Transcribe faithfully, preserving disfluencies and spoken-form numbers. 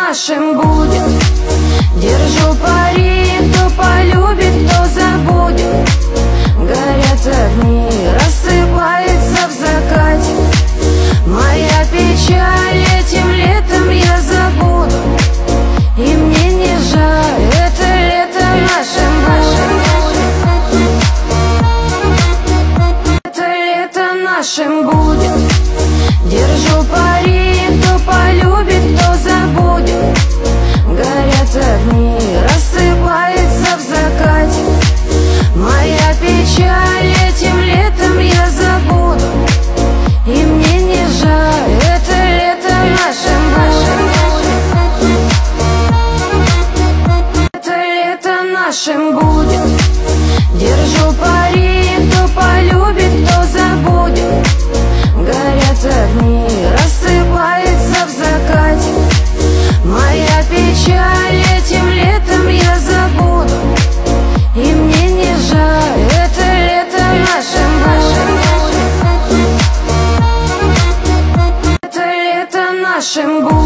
нашим будет. Держу пари, кто полюбит, кто забудет. Горят огни, рассыпается в закате. Моя печаль этим летом я забуду. И мне не жаль, это лето нашим будет. Это лето нашим будет. Держу пари, кто полюбит, кто забудет. Горят огни, рассыпается в закате. Моя печаль этим летом я забуду. И мне не жаль, это лето нашим будет. Это лето нашим будет. Держу пари, кто полюбит, кто забудет. Горят огни, рассыпается в закате. Моя печаль этим летом я забуду. И мне не жаль, это лето нашим будет. Это лето нашим будет.